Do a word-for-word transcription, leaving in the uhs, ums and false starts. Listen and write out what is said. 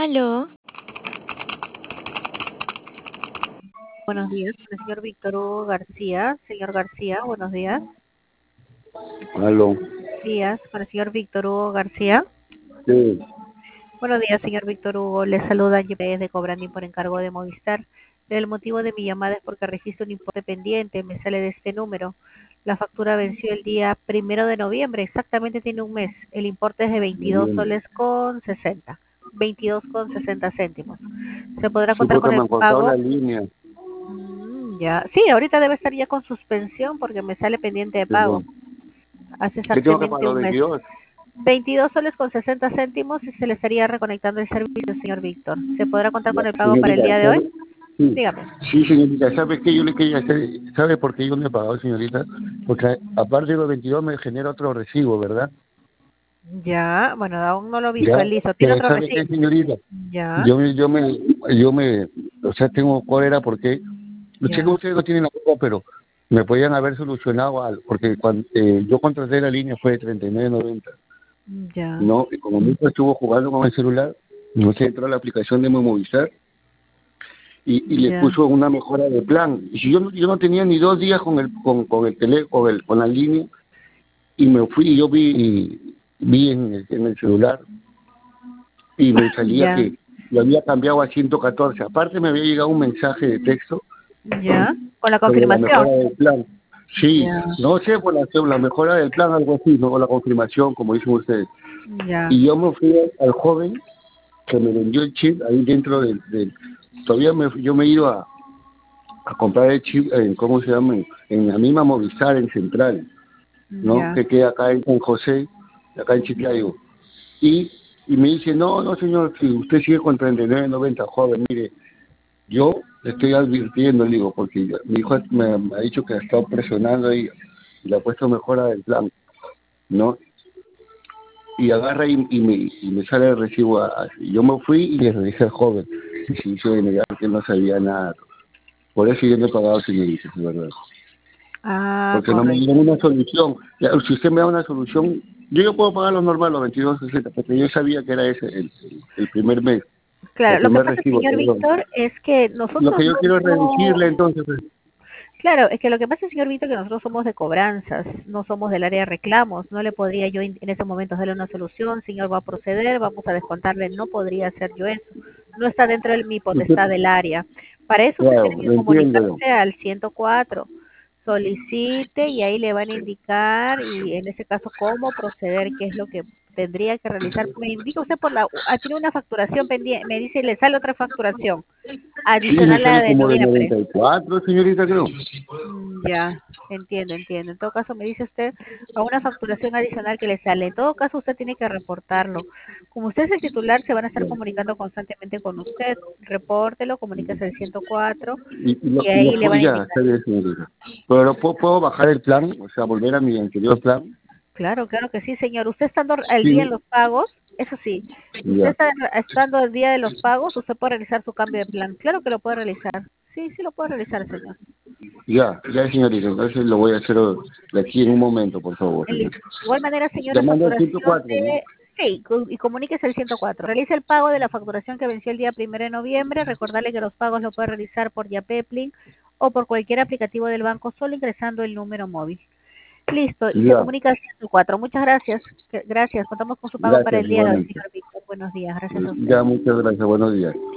Aló, Buenos días, con el señor Víctor Hugo García. Señor García, buenos días. Aló. Días, con el señor Víctor Hugo García. Sí, Buenos días, señor Víctor Hugo. Le saluda G P S de Cobrandín por encargo de Movistar. El motivo de mi llamada es porque registro un importe pendiente. Me sale de este número. La factura venció el día primero de noviembre. Exactamente tiene un mes. El importe es de muy veintidós bien. soles con sesenta. veintidós con sesenta céntimos. ¿Se podrá Sí, contar porque con me el han cortado la pago? línea. Mm, ya. Sí, ahorita debe estar ya con suspensión porque me sale pendiente de pago. Perdón. Hace ¿Qué tengo que pagar exactamente los un mes. veintidós? veintidós soles con sesenta céntimos y se le estaría reconectando el servicio, señor Víctor. ¿Se podrá contar Ya, con el pago para el señorita, día de hoy? ¿sabe? Sí. Dígame. Sí, señorita, ¿sabe qué? Yo le quería hacer, ¿sabe por qué yo no he pagado, señorita? Porque aparte de los veintidós me genera otro recibo, ¿verdad? Ya, bueno, aún no lo Ya, visualizo. ¿Tiene pero otro ¿sabe qué, recibo? señorita? Ya, Yo, me- yo me, yo me, o sea, tengo cólera porque, yo sé que ya, ustedes no tienen la culpa, pero me podían haber solucionado algo, porque cuando eh, yo contraté la línea fue de treinta y nueve noventa. ya, No, y como mi hijo estuvo jugando con el celular, no se entró a la aplicación de Movistar y, y le ya, puso una mejora de plan. Y si yo, no- yo no tenía ni dos días con el con, con el tele, con, el, con la línea, y me fui y yo vi vi en el, en el celular y me salía ya, que lo había cambiado a ciento catorce. Aparte me había llegado un mensaje de texto ya. Con la sobre la confirmación. mejora del plan. Sí, Ya, no sé por la, la mejora del plan, algo así, no, o la confirmación, como dicen ustedes. ya, Y yo me fui al joven que me vendió el chip ahí dentro del... del- todavía me, yo me he ido a, a comprar el chip, en, ¿cómo se llama? En, en la misma Movistar, en Central, ¿no? ya, Que queda acá en San José, acá en Chiclayo. Y, y me dice, no, no señor, si usted sigue con treinta y nueve noventa, joven, mire, yo le estoy advirtiendo, le digo, porque yo- mi hijo me, me ha dicho que ha estado presionando ahí y le ha puesto mejora del plan, ¿no? Y agarra y, y, me, y me sale el recibo así. Yo me fui y le dije al joven, y se hizo de negar que no sabía nada. Por eso yo no he pagado, señorita, es verdad. Ah, Porque no me correcto. dieron una solución. Ya, si usted me da una solución, yo yo puedo pagar lo normal, los veintidós sesenta, porque yo sabía que era ese el, el, el primer mes, el Claro, lo que primer pasa, recibo, señor perdón. Víctor, es que Lo nosotros que yo no, quiero es no reducirle entonces. Pues. Claro, es que lo que pasa, señor Víctor, que nosotros somos de cobranzas, no somos del área de reclamos. No le podría yo en en ese momento darle una solución, señor, va a proceder, vamos a descontarle. No podría hacer yo eso. No está dentro de mi Usted, potestad del área. Para eso usted claro, tiene que lo entiendo. comunicarse al ciento cuatro. Solicite y ahí le van a indicar, y en ese caso, cómo proceder, qué es lo que tendría que realizar. Me indica usted por la, ah, tiene una facturación pendiente, me dice, le sale otra facturación Sí, me adicional a la sale de como de noviembre. noventa y cuatro, señorita, creo. Mm, Ya, entiendo, entiendo. En todo caso, me dice usted a una facturación adicional que le sale. En todo caso, usted tiene que reportarlo. Como usted es el titular, se van a estar comunicando constantemente con usted. Repórtelo, comuníquese al ciento cuatro Y, y lo, y y lo ahí le puedo, van a ya, indicar. está bien, señorita. Pero ¿puedo, puedo bajar el plan, o sea, volver a mi anterior plan. Claro, claro que sí, señor. Usted estando al día en Sí, los pagos, eso sí, usted ya. está estando al día de los pagos, usted puede realizar su cambio de plan. Claro que lo puede realizar. Sí, sí lo puede realizar, señor. Ya, ya, señorita, entonces lo voy a hacer de aquí en un momento, por favor, Listo. señorita. De igual manera, señor, la Llamando al ciento facturación cuatro, ¿no? de... Sí, co- y comuníquese al ciento cuatro. Realice el pago de la facturación que venció el día primero de noviembre. Recordarle que los pagos lo puede realizar por Yapepli o por cualquier aplicativo del banco, solo ingresando el número móvil. Listo, y se Ya, comunica al ciento cuatro. Muchas gracias. Que- Gracias. Contamos con su pago para gracias, el día de hoy, igualmente. señor Víctor. Buenos días. Gracias a usted. Ya, muchas gracias, buenos días.